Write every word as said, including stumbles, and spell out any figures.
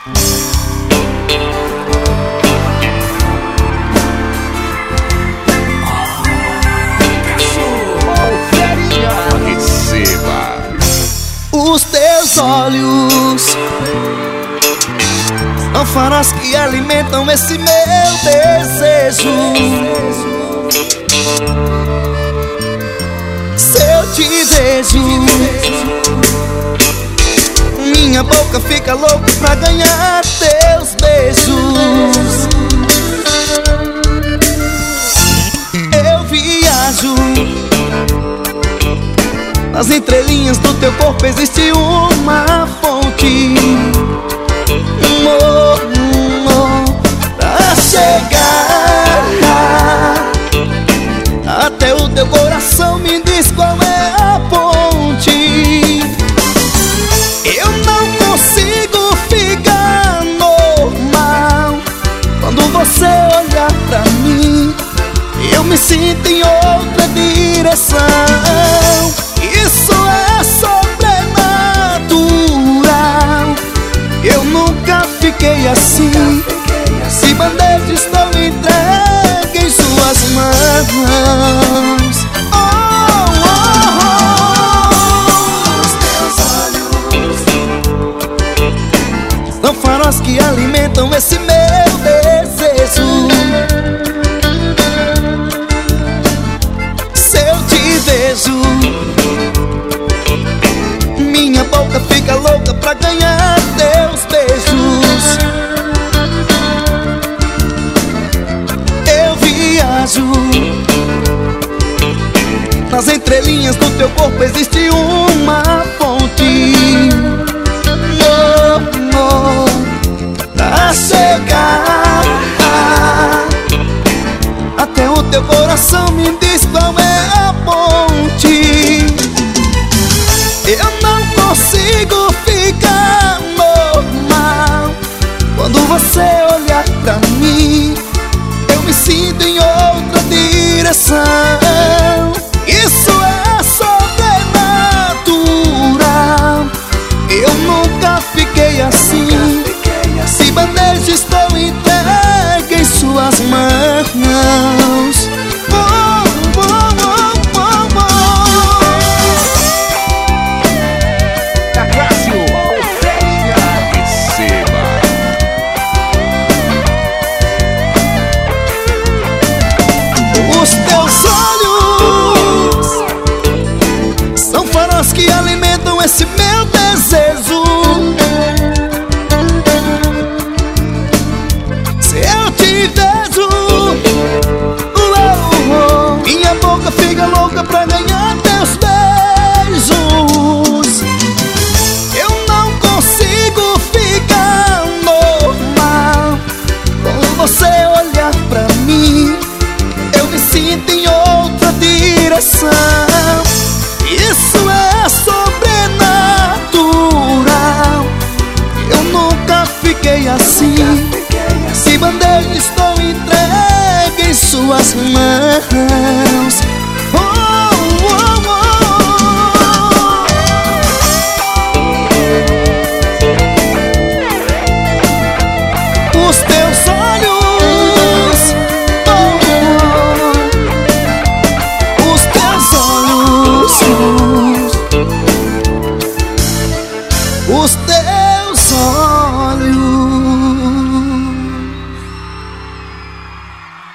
Os teus olhos são faróis que alimentam esse meu desejo. Se eu te vejo, minha boca fica louca pra ganhar teus beijos. Eu viajo, nas entrelinhas do teu corpo existe uma fonte. Amor, amor, pra chegar até o teu coração, me diz qual é a ponte. Eu não consigo ficar normal quando você olhar pra mim. Eu me sinto em outra direção. Isso é sobrenatural. Eu nunca fiquei assim. Se bandeja estou entregue em suas mãos. Oh, oh, oh. Os teus olhos são faróis que alimentam esse meu desejo. Se eu te vejo, minha boca fica louca pra ganhar teus beijos. Eu viajo, nas entrelinhas do teu corpo existe uma fonte. Oh, oh, pra chegar até o teu coração, me diz qual é a ponte. Eu não consigo ficar normal quando você olhar pra mim. Eu me sinto em outra direção. Isso é sobrenatural. Eu nunca fiquei assim. Se bandeja estou entregue em suas mãos.